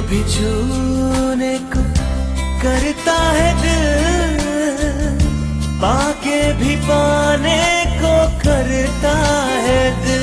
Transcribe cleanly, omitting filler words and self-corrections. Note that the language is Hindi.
भी छूने को करता है दिल, पाके भी पाने को करता है दिल।